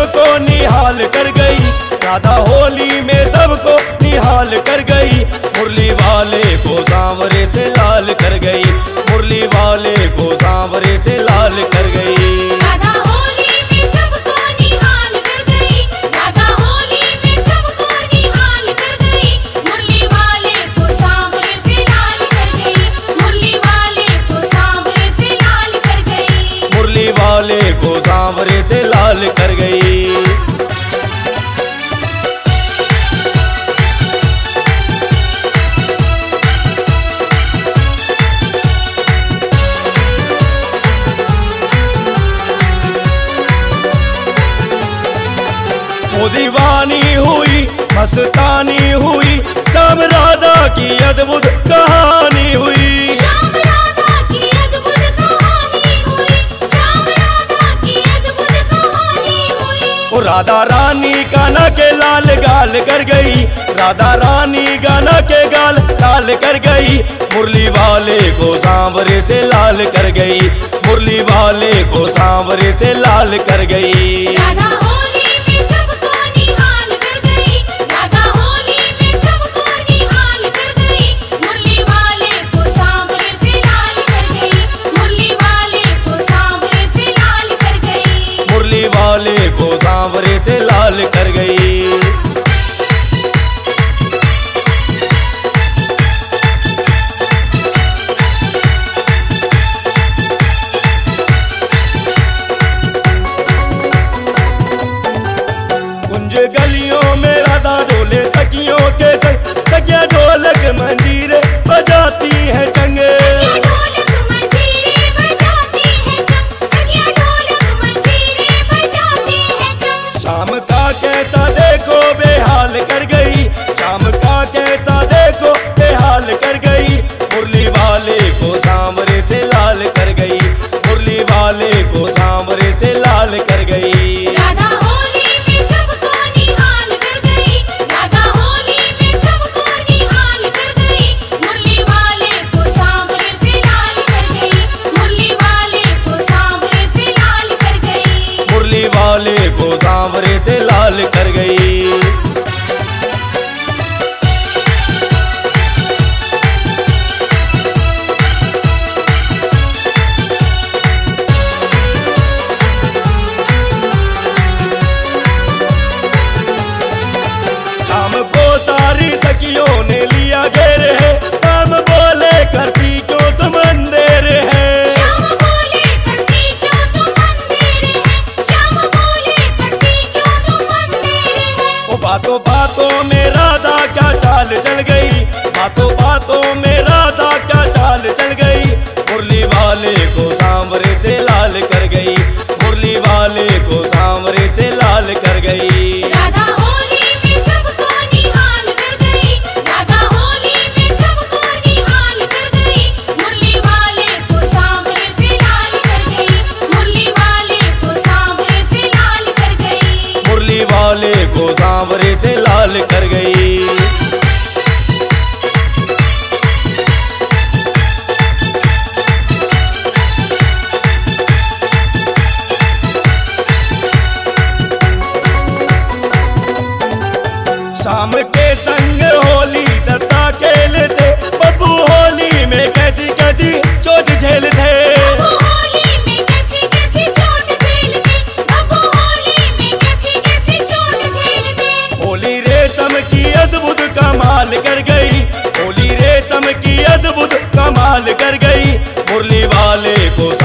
सबको निहाल कर गई। राधा होली में सबको निहाल कर गई। मुरली वाले को सांवरे से लाल कर गई। मुरली वाले को सांवरे से लाल कर गई। राधा होली में सबको निहाल कर गई। राधा होली में सबको निहाल कर गई। मुरली वाले को सांवरे से लाल कर गई। मुरली वाले को सांवरे से लाल कर गई। मुरली वाले को सांवरे से लाल कर गई। वो दीवानी हुई मस्तानी हुई। श्याम राधा की अद्भुत कहानी हुई। श्याम राधा की अद्भुत कहानी हुई। श्याम राधा की अद्भुत कहानी हुई। वो राधा रानी गाना के लाल गाल कर गई। राधा रानी गाना के गाल लाल कर गई। मुरली वाले को सांवरे से लाल कर गई। मुरली वाले को सांवरे से लाल कर गई। राधा होली में सबको निहाल कर गई। राधा होली में सबको निहाल कर गई। मुरली वाले को सांवरे से लाल कर गई। मुरली वाले को सांवरे से लाल कर गई। मुरली वाले को सांवरे से लाल कर गई। गलियों में राधा डोले सखियों के संग। सखिया ढोलक मंजीरे बजाती है चंगे। सखिया ढोलक मंजीरे बजाती है चंग। सखिया ढोलक मंजीरे बजाती है चंग। शाम का कैसा देखो बेहाल कर गई। शाम का कैसा देखो बेहाल कर गई। मुरली वाले को सांवरे से लाल कर गई। मुरली वाले को सांवरे से लाल कर गई। राधा होली में सबको निहाल कर गई। राधा होली में सबको निहाल कर गई। मुरली वाले को सांवरे से लाल कर गई। मुरली वाले को सांवरे से लाल कर गई। मुरली वाले को सांवरे से लाल कर गई। सखियों ने लिया घेर है। शाम बोले करती क्यों तुम अंधेर है। श्याम बोले करती क्यों तुम अंधेर है। श्याम बोले करती क्यों तुम अंधेर है। वो बातों बातों में राधा क्या चाल चल गई। बातों बातों में राधा क्या चाल चल गई। मुरली वाले को सांवरे से लाल कर गई। मुरली वाले को सांवरे से लाल कर गई। राधा होली में सबको निहाल कर गई। राधा होली में सबको निहाल कर गई। मुरली वाले को सांवरे से लाल कर गई। मुरली वाले को सांवरे से लाल कर गई। मुरली वाले को सांवरे से लाल कर गई। शाम के संग होली दत्ता खेलते। बब्बू होली में कैसी कैसी चोट झेलते। बब्बू होली में कैसी कैसी चोट झेलते। बब्बू होली में कैसी कैसी चोट झेलते। होली रेशम की अद्भुत कमाल कर गई। होली रेशम की अद्भुत कमाल कर गई। मुरली वाले को